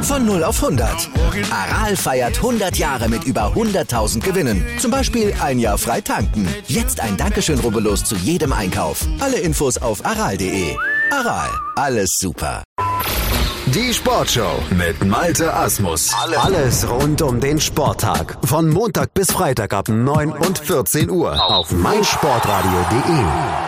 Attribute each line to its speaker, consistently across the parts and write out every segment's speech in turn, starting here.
Speaker 1: Von 0 auf 100. Aral feiert 100 Jahre mit über 100.000 Gewinnen. Zum Beispiel ein Jahr frei tanken. Jetzt ein Dankeschön, rubbellos zu jedem Einkauf. Alle Infos auf aral.de. Aral, alles super.
Speaker 2: Die Sportshow mit Malte Asmus. Alles rund um den Sporttag. Von Montag bis Freitag ab 9 und 14 Uhr auf meinsportradio.de.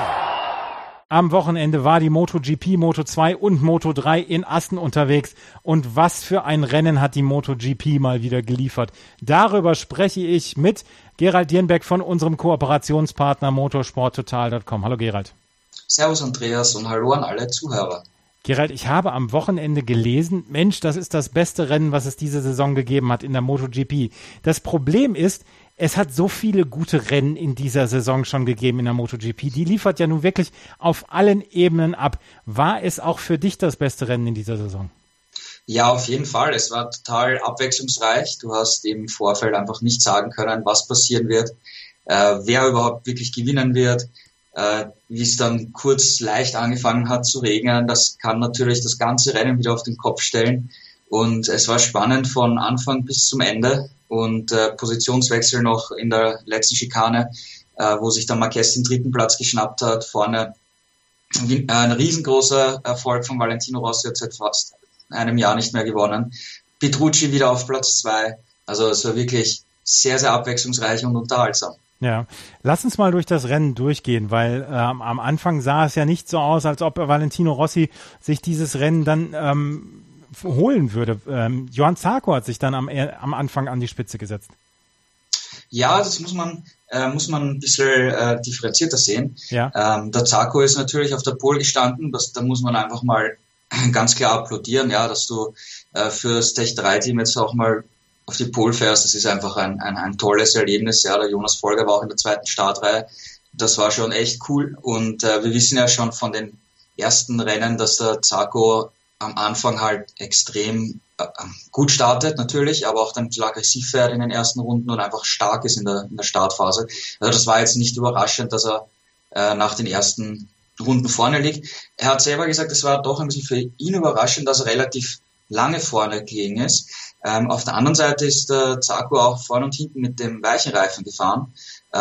Speaker 3: Am Wochenende war die MotoGP, Moto2 und Moto3 in Assen unterwegs. Und was für ein Rennen hat die MotoGP mal wieder geliefert. Darüber spreche ich mit Gerald Dierenbeck von unserem Kooperationspartner motorsporttotal.com. Hallo Gerald.
Speaker 4: Servus Andreas und hallo an alle Zuhörer.
Speaker 3: Gerald, ich habe am Wochenende gelesen, Mensch, das ist das beste Rennen, was es diese Saison gegeben hat in der MotoGP. Das Problem ist, es hat so viele gute Rennen in dieser Saison schon gegeben in der MotoGP. Die liefert ja nun wirklich auf allen Ebenen ab. War es auch für dich das beste Rennen in dieser Saison?
Speaker 4: Ja, auf jeden Fall. Es war total abwechslungsreich. Du hast im Vorfeld einfach nicht sagen können, was passieren wird, wer überhaupt wirklich gewinnen wird. Wie es dann kurz leicht angefangen hat zu regnen, das kann natürlich das ganze Rennen wieder auf den Kopf stellen. Und es war spannend von Anfang bis zum Ende und Positionswechsel noch in der letzten Schikane, wo sich dann Marquez den 3. Platz geschnappt hat. Vorne ein riesengroßer Erfolg von Valentino Rossi, hat seit fast einem Jahr nicht mehr gewonnen. Petrucci wieder auf Platz 2. Also es war wirklich sehr, sehr abwechslungsreich und unterhaltsam.
Speaker 3: Ja, lass uns mal durch das Rennen durchgehen, weil am Anfang sah es ja nicht so aus, als ob Valentino Rossi sich dieses Rennen dann holen würde. Johann Zarco hat sich dann am Anfang an die Spitze gesetzt.
Speaker 4: Ja, das muss man ein bisschen differenzierter sehen.
Speaker 3: Ja.
Speaker 4: Der Zarco ist natürlich auf der Pole gestanden, da muss man einfach mal ganz klar applaudieren, ja, dass du fürs Tech 3-Team jetzt auch mal auf die Pole fährst. Das ist einfach ein tolles Erlebnis. Ja, der Jonas Folger war auch in der 2. Startreihe. Das war schon echt cool. Und wir wissen ja schon von den ersten Rennen, dass der Zarco am Anfang halt extrem gut startet natürlich, aber auch dann ein bisschen aggressiv fährt in den ersten Runden und einfach stark ist in der Startphase. Also das war jetzt nicht überraschend, dass er nach den ersten Runden vorne liegt. Er hat selber gesagt, es war doch ein bisschen für ihn überraschend, dass er relativ lange vorne gelegen ist. Auf der anderen Seite ist der Zarco auch vorne und hinten mit dem weichen Reifen gefahren.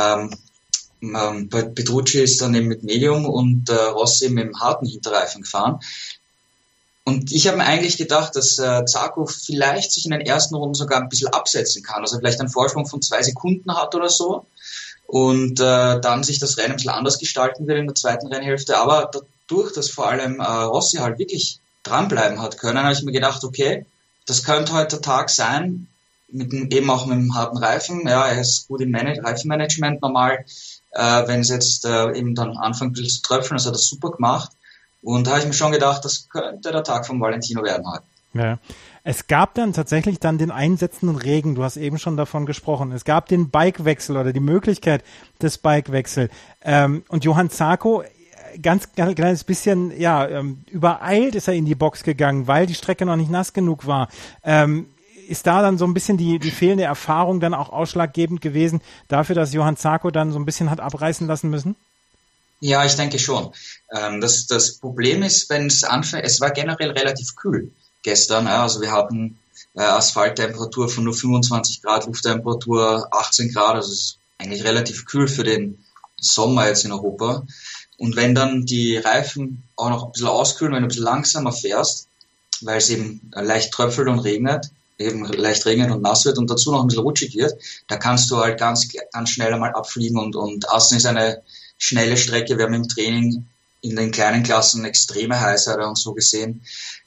Speaker 4: Petrucci ist dann eben mit Medium und Rossi mit dem harten Hinterreifen gefahren. Und ich habe mir eigentlich gedacht, dass Zarco vielleicht sich in den ersten Runden sogar ein bisschen absetzen kann, also vielleicht einen Vorsprung von 2 Sekunden hat oder so und dann sich das Rennen ein bisschen anders gestalten wird in der zweiten Rennhälfte. Aber dadurch, dass vor allem Rossi halt wirklich dranbleiben hat können, habe ich mir gedacht, okay, das könnte heute der Tag sein, eben auch mit dem harten Reifen. Ja, er ist gut im Reifenmanagement normal. Wenn es jetzt eben dann anfängt zu tröpfeln, das hat er super gemacht. Und da habe ich mir schon gedacht, das könnte der Tag von Valentino werden heute.
Speaker 3: Ja. Es gab dann tatsächlich dann den einsetzenden Regen, du hast eben schon davon gesprochen. Es gab den Bikewechsel oder die Möglichkeit des Bikewechsels. Und Johann Zarco, ganz kleines bisschen, übereilt ist er in die Box gegangen, weil die Strecke noch nicht nass genug war. Ist da dann so ein bisschen die fehlende Erfahrung dann auch ausschlaggebend gewesen dafür, dass Johann Zarco dann so ein bisschen hat abreißen lassen müssen?
Speaker 4: Ja, ich denke schon. Das Problem ist, wenn es anfängt, es war generell relativ kühl gestern. Ja, also wir hatten Asphalttemperatur von nur 25 Grad, Lufttemperatur 18 Grad. Also es ist eigentlich relativ kühl für den Sommer jetzt in Europa. Und wenn dann die Reifen auch noch ein bisschen auskühlen, wenn du ein bisschen langsamer fährst, weil es eben leicht tröpfelt und regnet, eben leicht regnet und nass wird und dazu noch ein bisschen rutschig wird, da kannst du halt ganz schnell einmal abfliegen und Assen ist eine schnelle Strecke. Wir haben im Training in den kleinen Klassen extreme Heißheiten und so gesehen.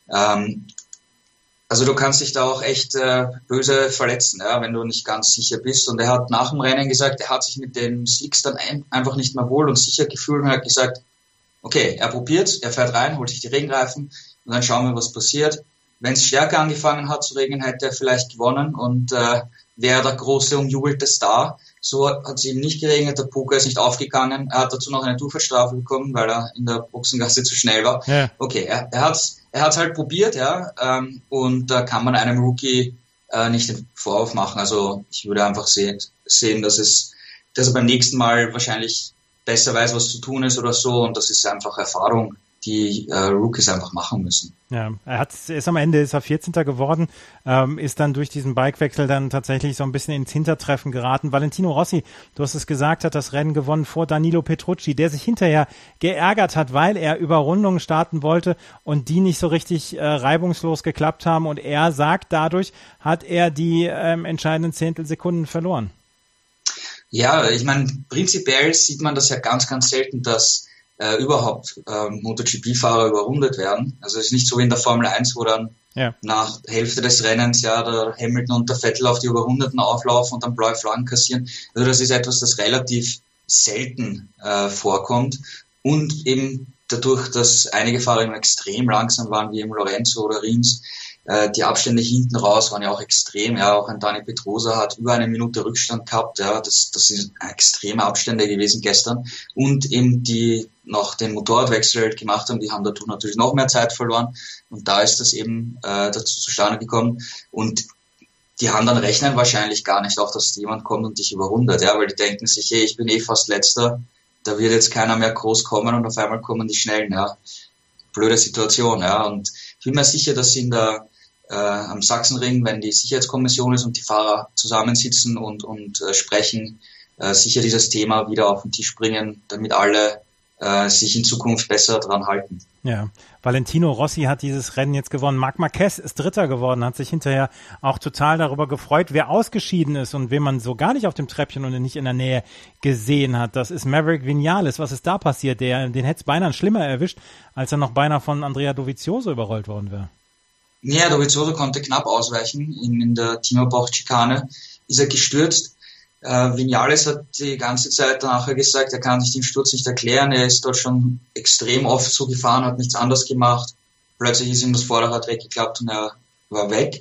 Speaker 4: Also du kannst dich da auch echt böse verletzen, ja, wenn du nicht ganz sicher bist. Und er hat nach dem Rennen gesagt, er hat sich mit den Slicks dann einfach nicht mehr wohl und sicher gefühlt und hat gesagt, okay, er probiert, er fährt rein, holt sich die Regenreifen und dann schauen wir, was passiert. Wenn es stärker angefangen hat zu regnen, hätte er vielleicht gewonnen und wäre der große umjubelte Star. So hat es eben nicht geregnet, der Poker ist nicht aufgegangen. Er hat dazu noch eine Durchfahrtsstrafe bekommen, weil er in der Boxengasse zu schnell war. Ja. Okay, er hat's halt probiert, ja, und da kann man einem Rookie nicht den Vorwurf machen. Also ich würde einfach sehen, dass er beim nächsten Mal wahrscheinlich besser weiß, was zu tun ist oder so, und das ist einfach Erfahrung, die Rookies einfach machen müssen.
Speaker 3: Ja, er 14. geworden, ist dann durch diesen Bikewechsel dann tatsächlich so ein bisschen ins Hintertreffen geraten. Valentino Rossi, du hast es gesagt, hat das Rennen gewonnen vor Danilo Petrucci, der sich hinterher geärgert hat, weil er Überrundungen starten wollte und die nicht so richtig reibungslos geklappt haben, und er sagt, dadurch hat er die entscheidenden Zehntelsekunden verloren.
Speaker 4: Ja, ich meine, prinzipiell sieht man das ja ganz, ganz selten, dass überhaupt MotoGP-Fahrer überrundet werden. Also es ist nicht so wie in der Formel 1, wo dann nach Hälfte des Rennens der Hamilton und der Vettel auf die Überrundeten auflaufen und dann blaue Flaggen kassieren. Also das ist etwas, das relativ selten vorkommt, und eben dadurch, dass einige Fahrer immer extrem langsam waren, wie eben Lorenzo oder Rins, die Abstände hinten raus waren ja auch extrem. Ja, auch ein Dani Pedrosa hat über 1 Minute Rückstand gehabt. Ja, das sind extreme Abstände gewesen gestern. Und eben die noch den Motorradwechsel gemacht haben, die haben dadurch natürlich noch mehr Zeit verloren. Und da ist das eben dazu zustande gekommen. Und die anderen rechnen wahrscheinlich gar nicht auch, dass jemand kommt und dich überrundet. Ja, weil die denken sich, hey, ich bin fast Letzter. Da wird jetzt keiner mehr groß kommen, und auf einmal kommen die Schnellen. Ja, blöde Situation. Ja, und ich bin mir sicher, dass sie am Sachsenring, wenn die Sicherheitskommission ist und die Fahrer zusammensitzen und sprechen, sicher dieses Thema wieder auf den Tisch bringen, damit alle sich in Zukunft besser dran halten.
Speaker 3: Ja, Valentino Rossi hat dieses Rennen jetzt gewonnen. Marc Marquez ist Dritter geworden, hat sich hinterher auch total darüber gefreut. Wer ausgeschieden ist und wen man so gar nicht auf dem Treppchen und nicht in der Nähe gesehen hat, das ist Maverick Viñales. Was ist da passiert? Den hätte es beinahe schlimmer erwischt, als er noch beinahe von Andrea Dovizioso überrollt worden wäre.
Speaker 4: Ja, Dovizioso konnte knapp ausweichen. In der Timmerbach-Schikane ist er gestürzt. Viñales hat die ganze Zeit nachher gesagt, er kann sich den Sturz nicht erklären. Er ist dort schon extrem oft so gefahren, hat nichts anderes gemacht. Plötzlich ist ihm das Vorderrad weggeklappt und er war weg.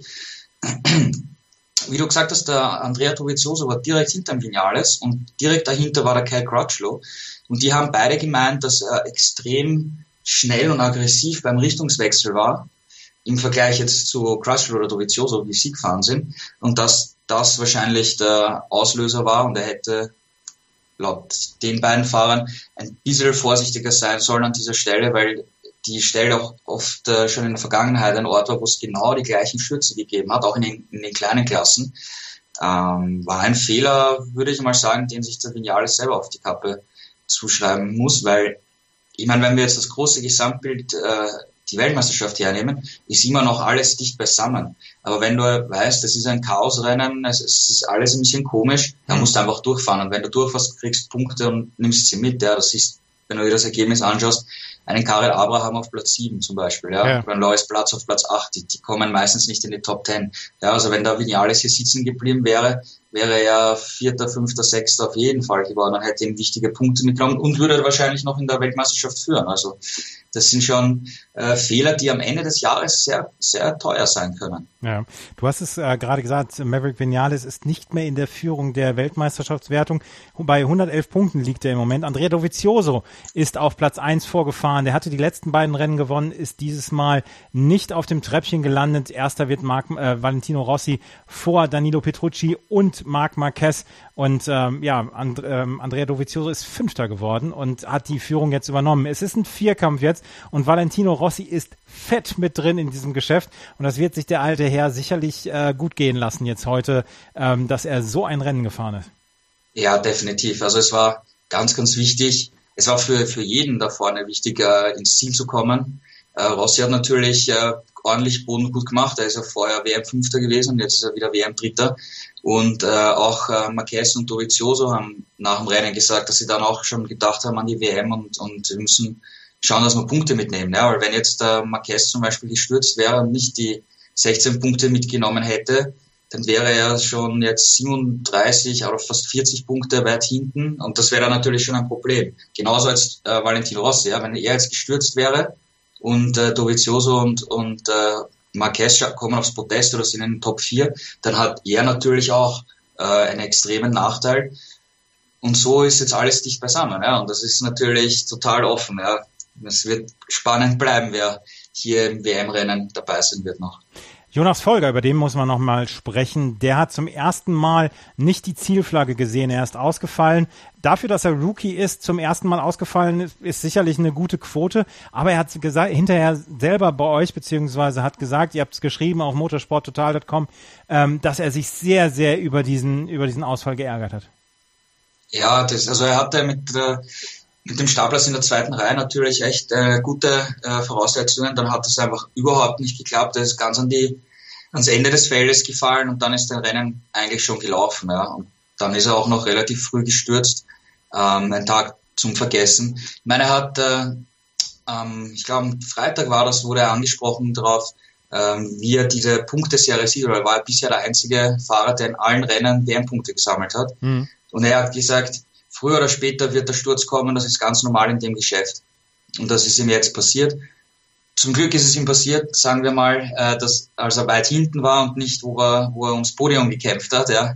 Speaker 4: Wie du gesagt hast, der Andrea Dovizioso war direkt hinter Viñales und direkt dahinter war der Cal Crutchlow. Und die haben beide gemeint, dass er extrem schnell und aggressiv beim Richtungswechsel war, im Vergleich jetzt zu Crutchlow oder Dovizioso, wie sie gefahren sind, und dass das wahrscheinlich der Auslöser war, und er hätte laut den beiden Fahrern ein bisschen vorsichtiger sein sollen an dieser Stelle, weil die Stelle auch oft schon in der Vergangenheit ein Ort war, wo es genau die gleichen Stürze gegeben hat, auch in den kleinen Klassen. War ein Fehler, würde ich mal sagen, den sich der Viñales selber auf die Kappe zuschreiben muss, weil, ich meine, wenn wir jetzt das große Gesamtbild die Weltmeisterschaft hernehmen, ist immer noch alles dicht beisammen. Aber wenn du weißt, das ist ein Chaosrennen, es ist alles ein bisschen komisch, dann musst du einfach durchfahren. Und wenn du durchfährst, kriegst Punkte und nimmst sie mit. Ja, das ist, wenn du dir das Ergebnis anschaust, einen Karel Abraham auf Platz 7 zum Beispiel, ja. Oder ein Lois Platz auf Platz 8, die kommen meistens nicht in die Top 10. Ja, also wenn da Viñales hier sitzen geblieben wäre er 4., 5., 6. auf jeden Fall geworden und hätte ihm wichtige Punkte mitgenommen und würde wahrscheinlich noch in der Weltmeisterschaft führen. Also das sind schon Fehler, die am Ende des Jahres sehr, sehr teuer sein können.
Speaker 3: Ja, du hast es gerade gesagt, Maverick Viñales ist nicht mehr in der Führung der Weltmeisterschaftswertung. Bei 111 Punkten liegt er im Moment. Andrea Dovizioso ist auf Platz 1 vorgefahren. Der hatte die letzten beiden Rennen gewonnen, ist dieses Mal nicht auf dem Treppchen gelandet. Erster wird Valentino Rossi vor Danilo Petrucci und Marc Marquez. Und Andrea Dovizioso ist Fünfter geworden und hat die Führung jetzt übernommen. Es ist ein Vierkampf jetzt und Valentino Rossi ist fett mit drin in diesem Geschäft. Und das wird sich der alte Herr sicherlich gut gehen lassen jetzt heute, dass er so ein Rennen gefahren ist.
Speaker 4: Ja, definitiv. Also es war ganz, ganz wichtig. Es war für jeden da vorne wichtig, ins Ziel zu kommen. Rossi hat natürlich ordentlich Boden gut gemacht. Er ist ja vorher WM-Fünfter gewesen und jetzt ist er wieder WM-Dritter. Und auch Marquez und Dovizioso haben nach dem Rennen gesagt, dass sie dann auch schon gedacht haben an die WM und wir müssen schauen, dass wir Punkte mitnehmen. Ja, weil wenn jetzt Marquez zum Beispiel gestürzt wäre und nicht die 16 Punkte mitgenommen hätte, dann wäre er schon jetzt 37 oder fast 40 Punkte weit hinten und das wäre dann natürlich schon ein Problem. Genauso als Valentino Rossi, ja, wenn er jetzt gestürzt wäre und Dovizioso und Marquez kommen aufs Podest oder sind in den Top 4, dann hat er natürlich auch einen extremen Nachteil. Und so ist jetzt alles dicht beisammen. Ja. Und das ist natürlich total offen. Ja. Es wird spannend bleiben, wer hier im WM-Rennen dabei sein wird noch.
Speaker 3: Jonas Folger, über den muss man noch mal sprechen. Der hat zum ersten Mal nicht die Zielflagge gesehen. Er ist ausgefallen. Dafür, dass er Rookie ist, zum ersten Mal ausgefallen, ist sicherlich eine gute Quote. Aber er hat gesagt, hinterher selber bei euch, beziehungsweise hat gesagt, ihr habt es geschrieben auf motorsporttotal.com, dass er sich sehr, sehr über diesen Ausfall geärgert hat.
Speaker 4: Ja, also er hatte mit dem Startplatz in der zweiten Reihe natürlich echt gute Voraussetzungen. Dann hat es einfach überhaupt nicht geklappt. Er ist ganz ans Ende des Feldes gefallen und dann ist das Rennen eigentlich schon gelaufen. Ja. Und dann ist er auch noch relativ früh gestürzt. Ein Tag zum Vergessen. Ich meine, er hat, ich glaube am Freitag wurde er angesprochen darauf, wie er diese Punkteserie sieht. Oder er war bisher der einzige Fahrer, der in allen Rennen WM-Punkte gesammelt hat. Mhm. Und er hat gesagt, früher oder später wird der Sturz kommen, das ist ganz normal in dem Geschäft. Und das ist ihm jetzt passiert. Zum Glück ist es ihm passiert, sagen wir mal, dass als er weit hinten war und nicht, wo er ums Podium gekämpft hat. Ja.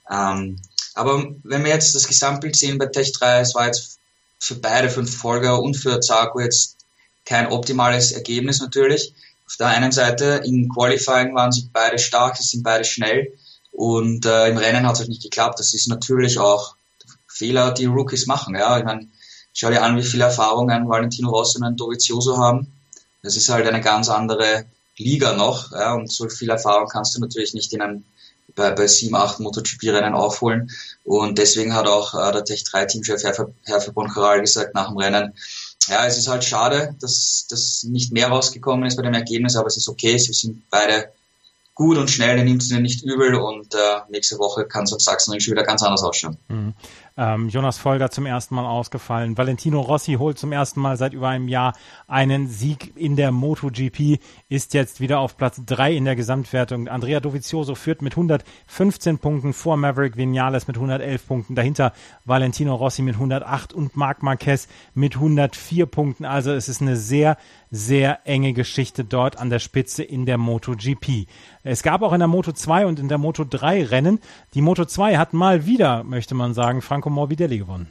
Speaker 4: Aber wenn wir jetzt das Gesamtbild sehen bei Tech 3, es war jetzt für beide, für den Folger und für Zarco jetzt kein optimales Ergebnis natürlich. Auf der einen Seite im Qualifying waren sie beide stark, sie sind beide schnell und im Rennen hat es halt nicht geklappt. Das ist natürlich auch Fehler, die Rookies machen. Ja, ich meine, schau dir an, wie viel Erfahrung ein Valentino Rossi und ein Dovizioso haben. Das ist halt eine ganz andere Liga noch, ja, und so viel Erfahrung kannst du natürlich nicht bei 7, 8 MotoGP-Rennen aufholen. Und deswegen hat auch der Tech3-Teamchef Hervé Boncharal gesagt nach dem Rennen, ja, es ist halt schade, dass nicht mehr rausgekommen ist bei dem Ergebnis, aber es ist okay, sie sind beide gut und schnell, er nimmt es nicht übel und nächste Woche kann es auf Sachsenring schon wieder ganz anders ausschauen.
Speaker 3: Mhm. Jonas Folger zum ersten Mal ausgefallen. Valentino Rossi holt zum ersten Mal seit über einem Jahr einen Sieg in der MotoGP, ist jetzt wieder auf Platz 3 in der Gesamtwertung. Andrea Dovizioso führt mit 115 Punkten vor Maverick Viñales mit 111 Punkten. Dahinter Valentino Rossi mit 108 und Marc Marquez mit 104 Punkten. Also es ist eine sehr, sehr enge Geschichte dort an der Spitze in der MotoGP. Es gab auch in der Moto2 und in der Moto3 Rennen. Die Moto2 hat mal wieder, möchte man sagen, Franco Morbidelli gewonnen.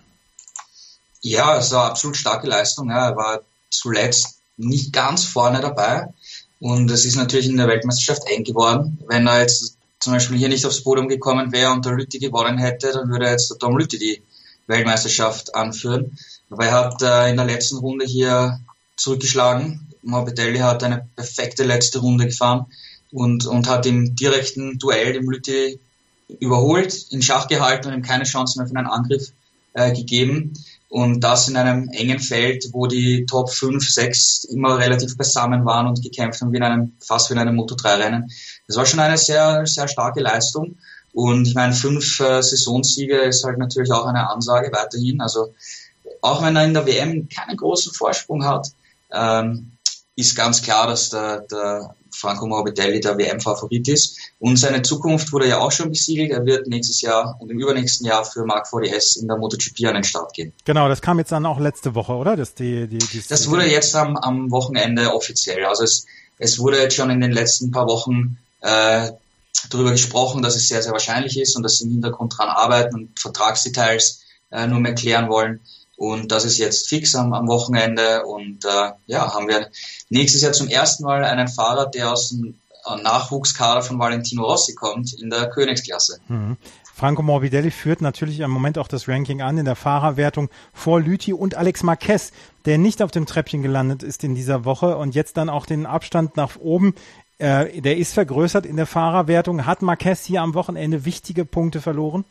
Speaker 4: Ja, es war absolut starke Leistung. Ja. Er war zuletzt nicht ganz vorne dabei und es ist natürlich in der Weltmeisterschaft eng geworden. Wenn er jetzt zum Beispiel hier nicht aufs Podium gekommen wäre und der Lütti gewonnen hätte, dann würde jetzt der Tom Lütti die Weltmeisterschaft anführen. Aber er hat in der letzten Runde hier zurückgeschlagen. Morbidelli hat eine perfekte letzte Runde gefahren und hat im direkten Duell dem Lütti überholt, in Schach gehalten und ihm keine Chance mehr für einen Angriff gegeben. Und das in einem engen Feld, wo die Top 5, 6 immer relativ beisammen waren und gekämpft haben, fast wie in einem Moto3-Rennen. Das war schon eine sehr, sehr starke Leistung. Und ich meine, 5 Saisonsiege ist halt natürlich auch eine Ansage weiterhin. Also auch wenn er in der WM keinen großen Vorsprung hat, ist ganz klar, dass der Franco Morbidelli der WM-Favorit ist. Und seine Zukunft wurde ja auch schon besiegelt. Er wird nächstes Jahr und im übernächsten Jahr für Marc VDS in der MotoGP an den Start gehen.
Speaker 3: Genau, das kam jetzt dann auch letzte Woche, oder? Das
Speaker 4: wurde jetzt am Wochenende offiziell. Also es wurde jetzt schon in den letzten paar Wochen darüber gesprochen, dass es sehr, sehr wahrscheinlich ist und dass sie im Hintergrund dran arbeiten und Vertragsdetails nur mehr klären wollen. Und das ist jetzt fix am Wochenende und haben wir nächstes Jahr zum ersten Mal einen Fahrer, der aus dem Nachwuchskader von Valentino Rossi kommt, in der Königsklasse.
Speaker 3: Mhm. Franco Morbidelli führt natürlich im Moment auch das Ranking an in der Fahrerwertung vor Lüthi und Alex Marquez, der nicht auf dem Treppchen gelandet ist in dieser Woche und jetzt dann auch den Abstand nach oben, der ist vergrößert in der Fahrerwertung. Hat Marquez hier am Wochenende wichtige Punkte verloren?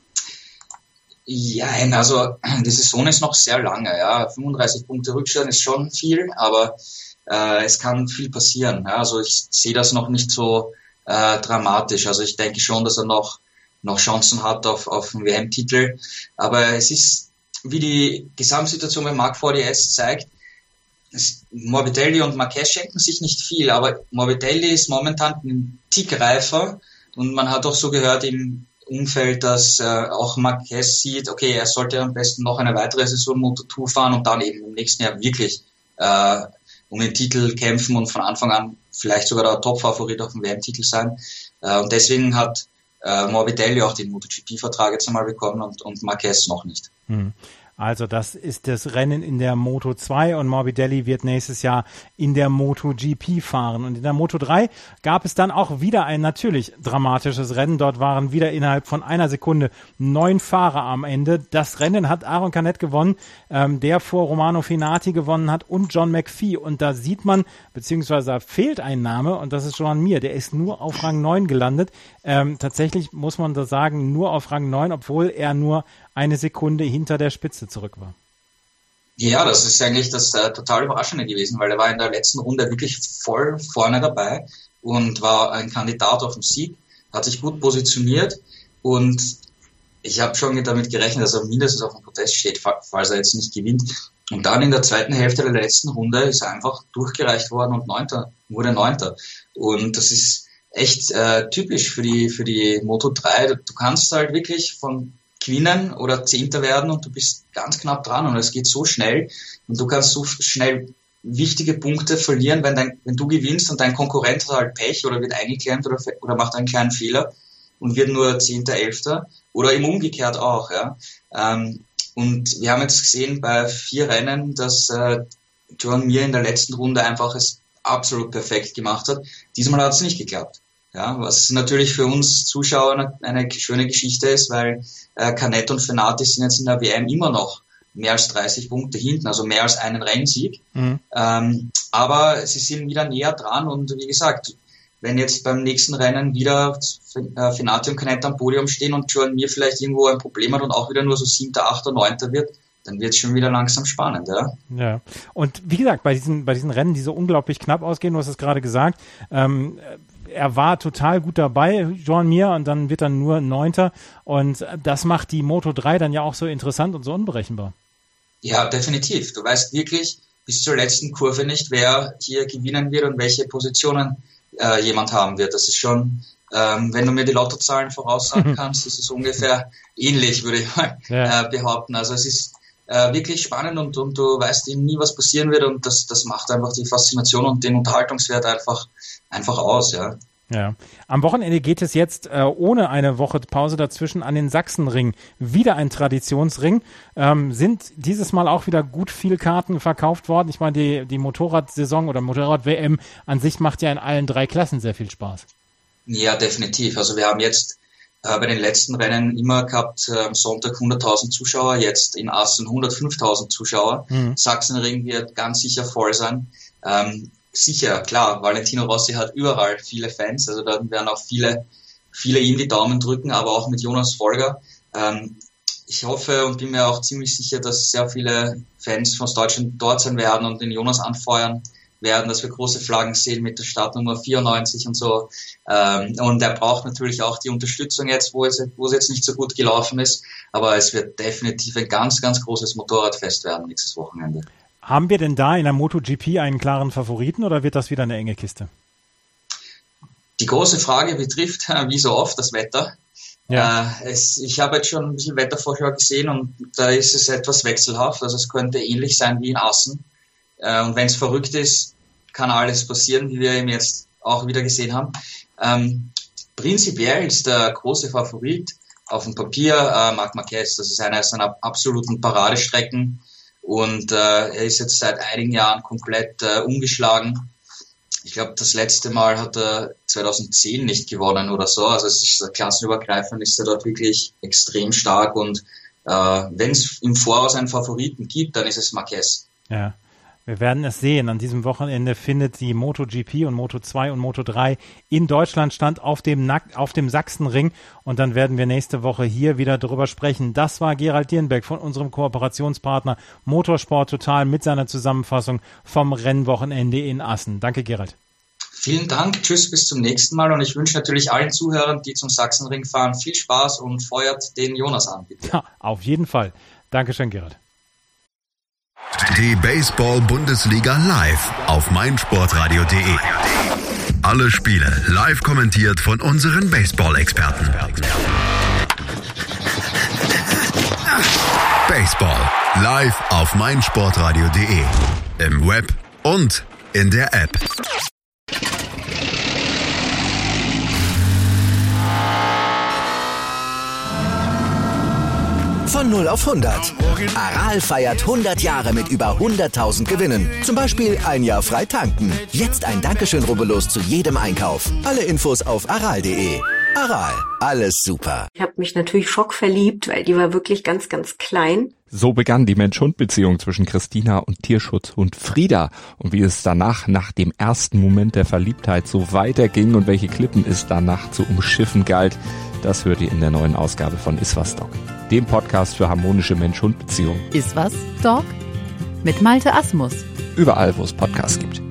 Speaker 4: Ja, also die Saison ist noch sehr lange, ja. 35 Punkte Rückstand ist schon viel, aber es kann viel passieren. Ja. Also ich sehe das noch nicht so dramatisch. Also ich denke schon, dass er noch Chancen hat auf einen WM-Titel. Aber es ist, wie die Gesamtsituation bei Marc VDS zeigt, Morbidelli und Marquez schenken sich nicht viel, aber Morbidelli ist momentan ein Tick reifer und man hat auch so gehört im Umfeld, dass auch Marquez sieht, okay, er sollte am besten noch eine weitere Saison Moto2 fahren und dann eben im nächsten Jahr wirklich um den Titel kämpfen und von Anfang an vielleicht sogar der Top-Favorit auf dem WM-Titel sein. Und deswegen hat Morbidelli auch den MotoGP-Vertrag jetzt einmal bekommen und Marquez noch nicht.
Speaker 3: Mhm. Also das ist das Rennen in der Moto2 und Morbidelli wird nächstes Jahr in der MotoGP fahren. Und in der Moto3 gab es dann auch wieder ein natürlich dramatisches Rennen. Dort waren wieder innerhalb von einer Sekunde 9 Fahrer am Ende. Das Rennen hat Aron Canet gewonnen, der vor Romano Fenati gewonnen hat und John McPhee. Und da sieht man, beziehungsweise da fehlt ein Name und das ist Joan Mir. Der ist nur auf Rang 9 gelandet. Tatsächlich muss man da sagen, nur auf Rang 9, obwohl er nur eine Sekunde hinter der Spitze zurück war.
Speaker 4: Ja, das ist eigentlich das total Überraschende gewesen, weil er war in der letzten Runde wirklich voll vorne dabei und war ein Kandidat auf den Sieg, hat sich gut positioniert und ich habe schon damit gerechnet, dass er mindestens auf dem Podest steht, falls er jetzt nicht gewinnt. Und dann in der zweiten Hälfte der letzten Runde ist er einfach durchgereicht worden und wurde Neunter. Und das ist echt typisch für die Moto3. Du kannst halt wirklich von gewinnen oder Zehnter werden und du bist ganz knapp dran und es geht so schnell und du kannst so schnell wichtige Punkte verlieren, wenn du gewinnst und dein Konkurrent hat halt Pech oder wird eingeklemmt oder macht einen kleinen Fehler und wird nur 10., 11. oder im Umgekehrt auch. Ja. Und wir haben jetzt gesehen bei 4 Rennen, dass Joan Mir in der letzten Runde einfach es absolut perfekt gemacht hat. Diesmal hat es nicht geklappt. Ja, was natürlich für uns Zuschauer eine schöne Geschichte ist, weil Canet und Fenati sind jetzt in der WM immer noch mehr als 30 Punkte hinten, also mehr als einen Rennsieg. Mhm. Aber sie sind wieder näher dran und wie gesagt, wenn jetzt beim nächsten Rennen wieder Fenati und Canet am Podium stehen und Joan Mir vielleicht irgendwo ein Problem hat und auch wieder nur so 7., 8., 9. wird, dann wird es schon wieder langsam spannend, ja.
Speaker 3: Ja, und wie gesagt, bei diesen Rennen, die so unglaublich knapp ausgehen, du hast es gerade gesagt, er war total gut dabei, Joan Mir, und dann wird er nur 9. Und das macht die Moto3 dann ja auch so interessant und so unberechenbar. Ja, definitiv. Du weißt wirklich bis zur letzten Kurve nicht, wer hier gewinnen wird und welche Positionen jemand haben wird. Das ist schon, wenn du mir die Lottozahlen voraussagen kannst, ist es ungefähr ähnlich, würde ich mal behaupten. Also es ist wirklich spannend und du weißt eben nie, was passieren wird und das macht einfach die Faszination und den Unterhaltungswert einfach aus, ja. Ja. Am Wochenende geht es jetzt ohne eine Woche Pause dazwischen an den Sachsenring. Wieder ein Traditionsring. Sind dieses Mal auch wieder gut viel Karten verkauft worden. Ich meine, die Motorradsaison oder Motorrad-WM an sich macht ja in allen 3 Klassen sehr viel Spaß. Ja, definitiv. Also wir haben jetzt bei den letzten Rennen immer gehabt, am Sonntag 100.000 Zuschauer, jetzt in Assen 105.000 Zuschauer. Mhm. Sachsenring wird ganz sicher voll sein. Sicher, klar, Valentino Rossi hat überall viele Fans, also da werden auch viele ihm die Daumen drücken, aber auch mit Jonas Folger. Ich hoffe und bin mir auch ziemlich sicher, dass sehr viele Fans von Deutschland dort sein werden und den Jonas anfeuern werden, dass wir große Flaggen sehen mit der Startnummer 94 und so. Und er braucht natürlich auch die Unterstützung jetzt, wo es jetzt nicht so gut gelaufen ist, aber es wird definitiv ein ganz, ganz großes Motorradfest werden nächstes Wochenende. Haben wir denn da in der MotoGP einen klaren Favoriten oder wird das wieder eine enge Kiste? Die große Frage betrifft, wie so oft, das Wetter. Ja. Ich habe jetzt schon ein bisschen Wettervorschau gesehen und da ist es etwas wechselhaft. Also es könnte ähnlich sein wie in Assen. Und wenn es verrückt ist, kann alles passieren, wie wir eben jetzt auch wieder gesehen haben. Prinzipiell ist der große Favorit auf dem Papier Marc Marquez. Das ist einer seiner absoluten Paradestrecken. Und er ist jetzt seit einigen Jahren komplett ungeschlagen. Ich glaube, das letzte Mal hat er 2010 nicht gewonnen oder so. Also es ist klassenübergreifend, ist er dort wirklich extrem stark. Und wenn es im Voraus einen Favoriten gibt, dann ist es Marquez. Ja. Wir werden es sehen. An diesem Wochenende findet die MotoGP und Moto2 und Moto3 in Deutschland statt auf dem Sachsenring. Und dann werden wir nächste Woche hier wieder drüber sprechen. Das war Gerald Dierenbeck von unserem Kooperationspartner Motorsport Total mit seiner Zusammenfassung vom Rennwochenende in Assen. Danke, Gerald. Vielen Dank. Tschüss, bis zum nächsten Mal. Und ich wünsche natürlich allen Zuhörern, die zum Sachsenring fahren, viel Spaß und feuert den Jonas an, bitte. Ja, auf jeden Fall. Dankeschön, Gerald.
Speaker 2: Die Baseball-Bundesliga live auf meinsportradio.de. Alle Spiele live kommentiert von unseren Baseball-Experten. Baseball live auf meinsportradio.de. Im Web und in der App.
Speaker 1: Von Von 0 auf 100. Aral feiert 100 Jahre mit über 100.000 Gewinnen. Zum Beispiel ein Jahr frei tanken. Jetzt ein Dankeschön, rubbellos zu jedem Einkauf. Alle Infos auf aral.de. Aral, alles super.
Speaker 5: Ich habe mich natürlich schockverliebt, weil die war wirklich ganz, ganz klein.
Speaker 6: So begann die Mensch-Hund-Beziehung zwischen Christina und Tierschutzhund Frieda. Und wie es danach, nach dem ersten Moment der Verliebtheit, so weiterging und welche Klippen es danach zu umschiffen galt, das hört ihr in der neuen Ausgabe von Iswas Dog, dem Podcast für harmonische Mensch-Hund-Beziehungen.
Speaker 7: Iswas Dog? Mit Malte Asmus.
Speaker 6: Überall, wo es Podcasts gibt.